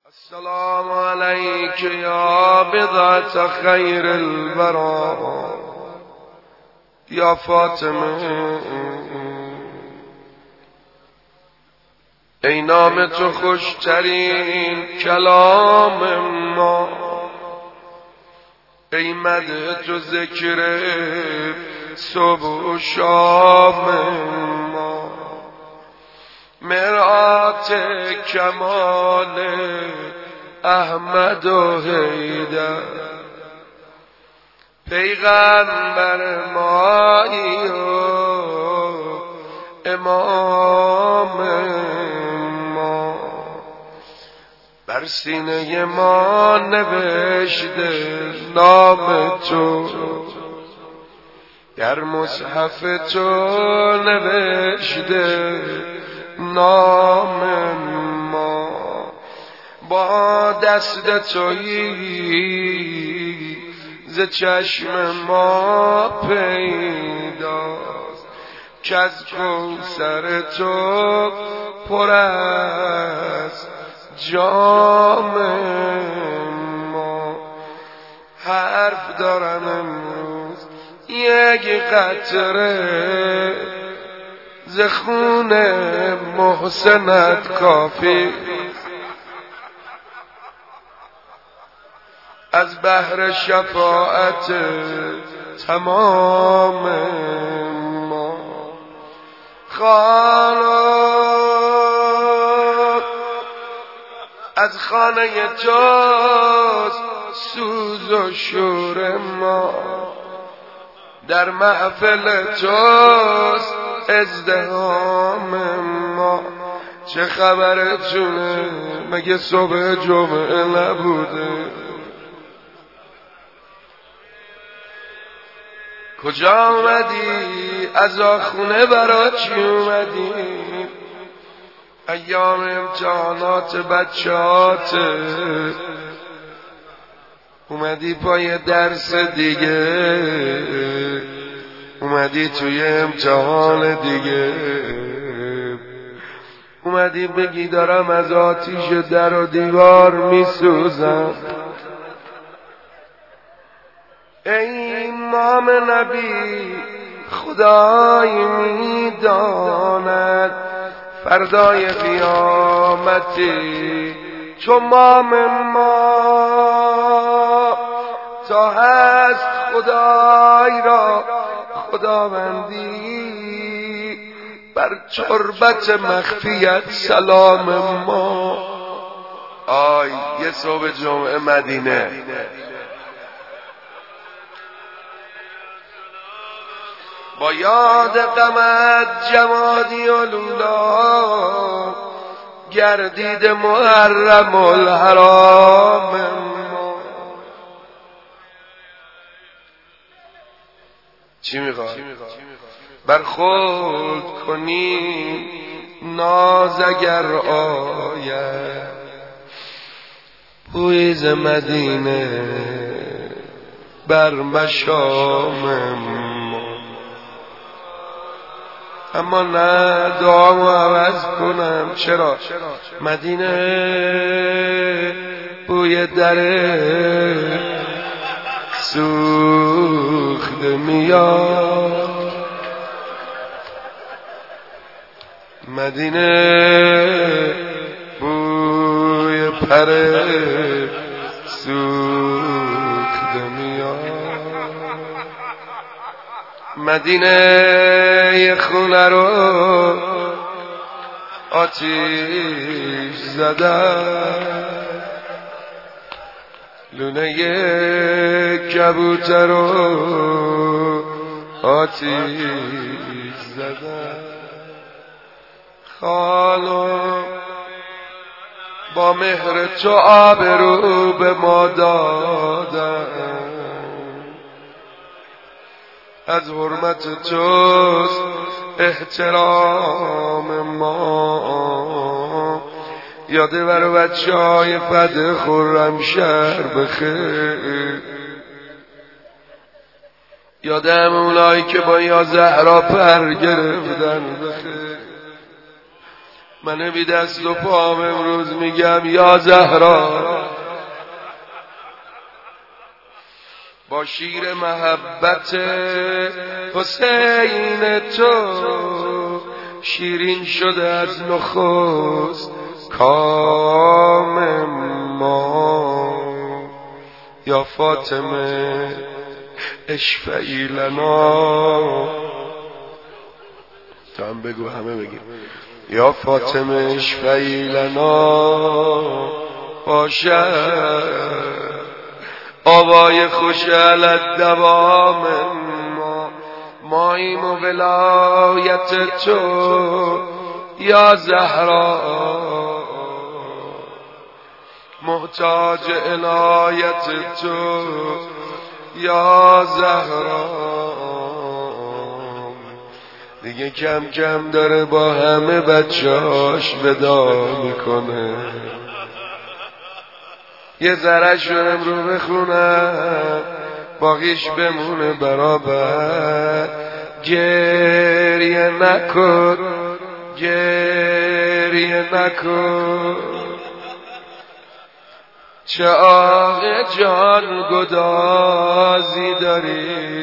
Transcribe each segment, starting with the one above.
السلام عليك يا بضعة خير البراء يا فاطمه. ای نام تو خوشترین کلام ما، ای مدح تو ذکر صبح و شام ما، مرآت کمال احمد و حیدر، پیغمبر مایی و امام ما، بر سینه ما نوشته نام تو، در مصحف تو نوشته نام ما، با دست تویی ز چشم ما پیداست، که از کوثر تو پر است جام ما. حرف دارم امروز یک قطره ز خون محسنت کافی، از بحر شفاعت تمام ما. خاک از خانه توست سوز و شور ما، در محفل توست ازدحام ما. چه خبرتونه مگه صبح جمعه نبوده؟ کجا آمدی؟ از آخونه برا چی اومدی؟ ایام امتحانات بچهات اومدی پای درس دیگه، اومدی توی امتحان دیگه، اومدی بگی دارم از آتیش در و دیوار میسوزم. ای امام نبی، خدای میداند فردای قیامتی چو مام ما، تا هست خدای را خداوندی بر تربت مخفیت سلام ما. آی یه صبح جمعه مدینه، با یاد قمت جمادی و لولا، گردید محرم الحرام ما. چی میخواد؟ برخورد کنی ناز اگر آید، بوی ز مدینه بر مشام ما. اما نه دعامو عوض کنم. چرا؟ مدینه بوی در سوخته میاد، مدینه بوی پر سوخته میاد، مدینه خونه رو آتیش زدن، لونه کبوتر رو آتیش زدن. خانم با مهر تو آبرو به ما دادن، از حرمت توست احترام ما. یاده برو بچه های فد خرمشهر بخیر، یادم اونایی که با یا زهرا پر گرفتن بخیر، من بی دست و پام امروز میگم یا زهرا، با شیر محبت حسین تو شیرین شده از نخست کام ما. یا فاطمه اشفعی لنا، تو هم بگو همه بگیم. یا فاطمه اشفعی لنا باشد آوای خوش علت دوام ما. ماییم و ولایت تو یا زهرا، محتاج عنایت تو یا زهرا. دیگه کم کم داره با همه بچه‌هاش ودا میکنه. یه ذره‌ش رو امرو بخونم باقیش بمونه برابر. گریه نکن گریه نکن، چه آه جان گدازی داری.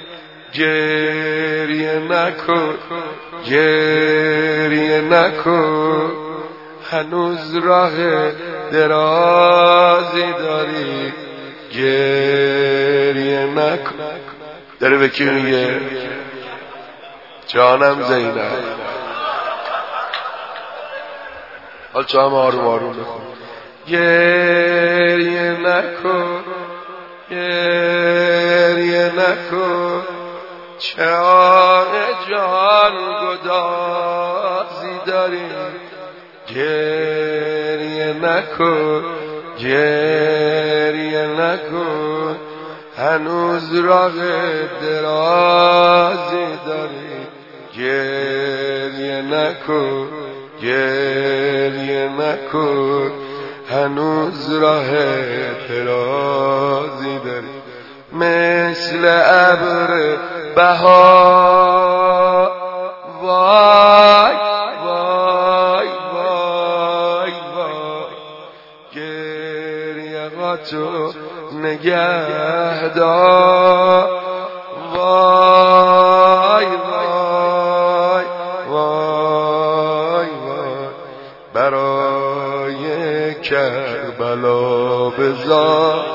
گریه نکن گریه نکن، هنوز راه درازی داری. گریه نکن. داره به کی میگه؟ جانم زینب. حال چه هم آروم آروم بخون. گریه نکن گریه نکن، چه آه جان گدازی داری. گریه نکن گریه نکن، هنوز راه درازی داری. گریه نکن گریه نکن، هنوز راه درازی داری. مثل ابر بهار وای وای وای وای، گریه تو نگهدار. وای وای وای وای، برای کربلا بذار.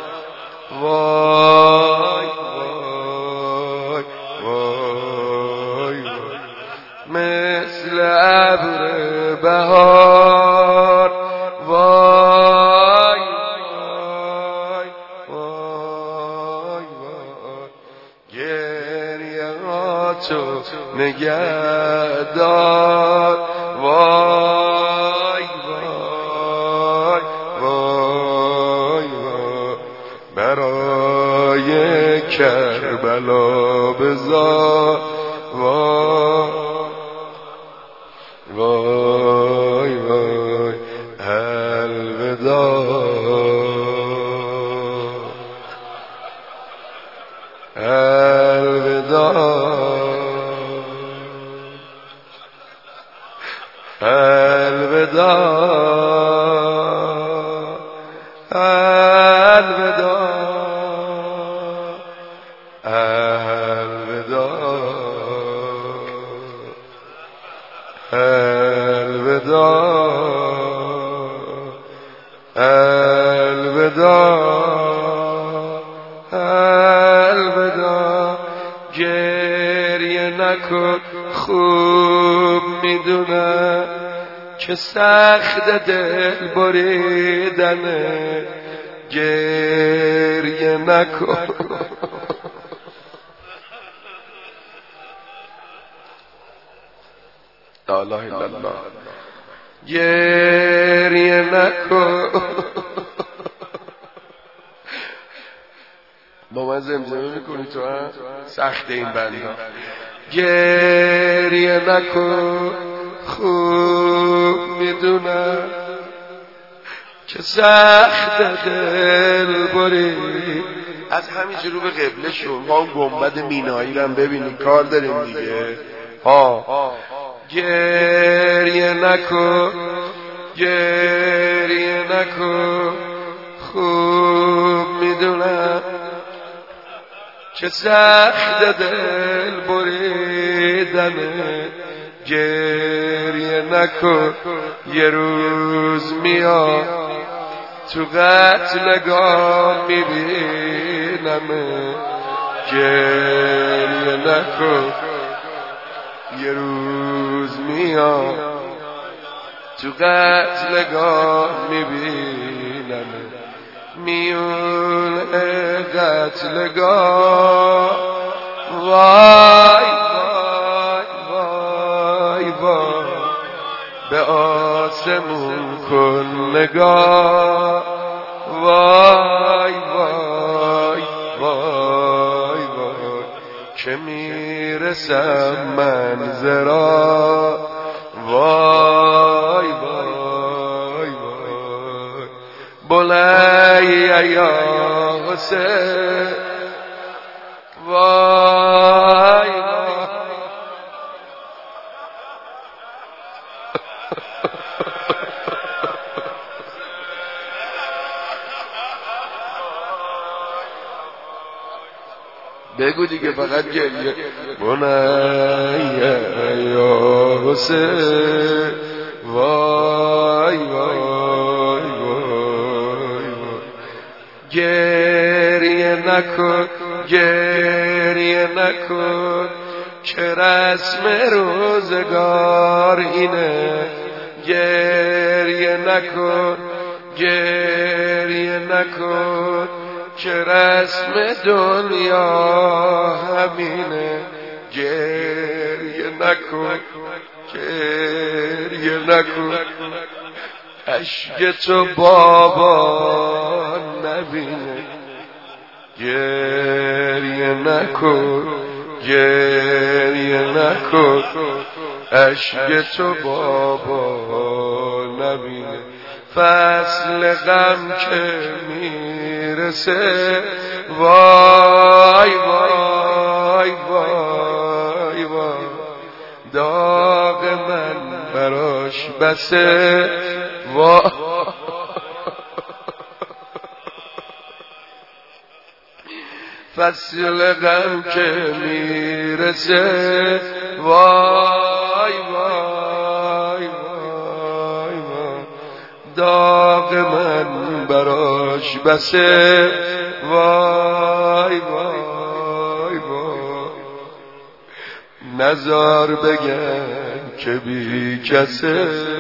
وای وای وای وای، مثل ابر بهار. وای وای وای وای، گریه‌هاتو نگهدار. وای وای وای وای، برای کربلا بذار. وای وای، الوداع الوداع الوداع الوداع الوداع الوداع الوداع. گریه نکن خوب میدونم که سخت دل بریدنه. گریه نکن لا اله الا الله. گریه نکن. با من زمزمه میکنی تو هم؟ سخت این بنده. گریه نکن خوب میدونم که سخت دل برید. از همینجا رو به قبله شو. ما اون گنبد مینایی رو هم ببینیم، کار داریم دیگه. گریه نکن گریه نکن خوب میدونم چه سخت دل بریدنه گریه نکن یه روز میاد تو قتلگاه میبینم گریه نکن یه روز میاد تو قتلگاه میبینم میون قتلگاه وای وای وای وای به آسمون کن نگاه وای وای وای وای که میرسم منظرا وای وای وای بلای یا حسین وای وای بگو دیگه فقط گریه بنای یا حسین وای وای وای گریه نکن گریه نکن که رسم روزگار اینه گریه نکن گریه نکن که رسم دنیا همینه گریه نکن گریه نکن اشک تو بابا نبینه گریه نکن گریه نکن اشک تو بابا نبینه فصل غم که میرسه وای وای وای وای داغ من براش بسه وای فصل غم که میرسه وای وای وای وای داغ من براش بسه وای وای وای نزار بگن که بی کسه